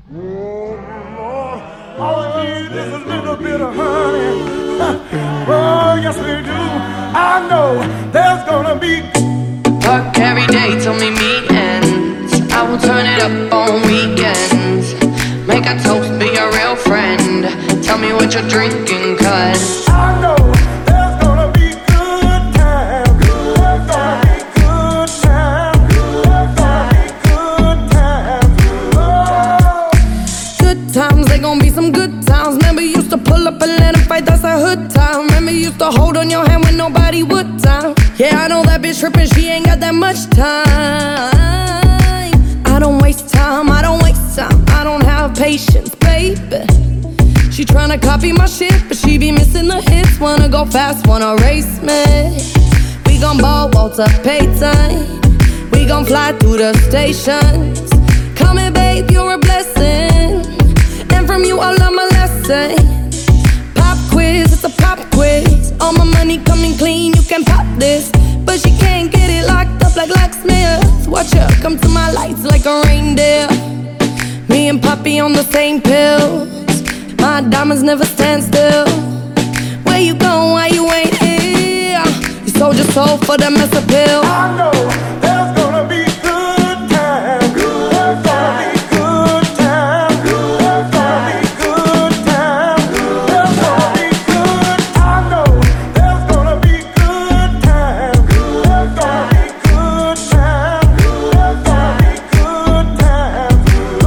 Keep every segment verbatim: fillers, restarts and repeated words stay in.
Oh, Lord, all I need is a little bit of honey. Oh, yes we do. I know there's gonna be work every day till me meet ends. I will turn it up on weekends. Make a toast, be a real friend. Tell me what you're drinking, cause I know there's gonna be good times. There's gonna be good times. There's gonna be good times. Oh. Good times, they gon' be some good times. Remember you used to pull up and let him fight, that's a hood time. Remember you used to hold on your hand when nobody would time. Yeah, I know that bitch trippin', she ain't got that much time. I don't waste time, I don't waste time. I don't have patience, baby. She tryna copy my shit, but she be missing the hits. Wanna go fast, wanna race me. We gon' ball, Walter Payton. We gon' fly through the stations. Come here, babe, you're a blessing. And from you, I learn my lesson. Pop quiz, it's a pop quiz. All my money coming clean, you can pop this. But she can't get it locked up like locksmiths. Watch her come to my lights like a reindeer. Me and Poppy on the same pills. My diamonds never stand still. Where you going, why you ain't here? You sold your soul for the mess appeal. I know there's gonna be good times. There's gonna be good times. There's gonna be good times. There's gonna be good. I know there's gonna be good times. There's gonna be good times. There's gonna be good times.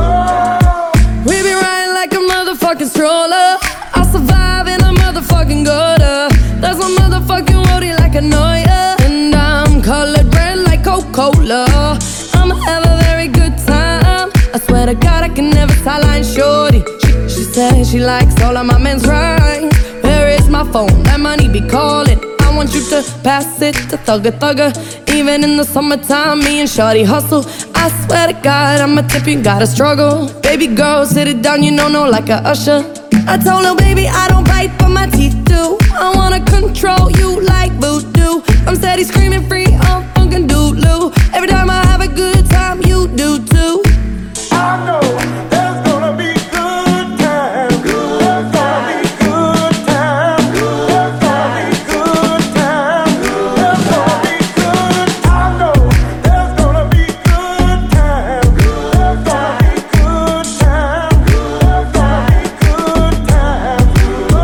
Oh. We be riding like a motherfucking stroller. I survive in a motherfucking gutter. That's my motherfucking roadie like a Noia. And I'm colored red like Coca-Cola. I'ma have a very good time. I swear to God I can never sideline shorty. She, she said she likes all of my men's rights. Where is my phone? That money be calling. I want you to pass it to Thugger Thugger. Even in the summertime, me and Shawty hustle. I swear to God, I'ma tip you, gotta struggle. Baby girl, sit it down, you know, no, like a usher. I told her, baby, I don't bite, but my teeth do. I wanna control you like voodoo. I'm steady screaming free, I'm funkin' doodloo. Every time I have a good time, you do too. I know there's gonna be good times. There's gonna be good times. There's gonna be good times. There's gonna be good. I know there's gonna be good times. There's gonna be good times. There's gonna be good times.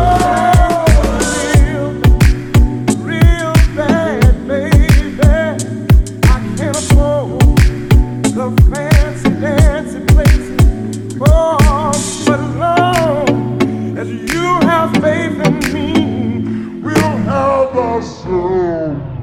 Oh, real, real bad, baby. I can't afford the fancy dancy places. Oh, but as long as you have faith in me, we'll have our soul.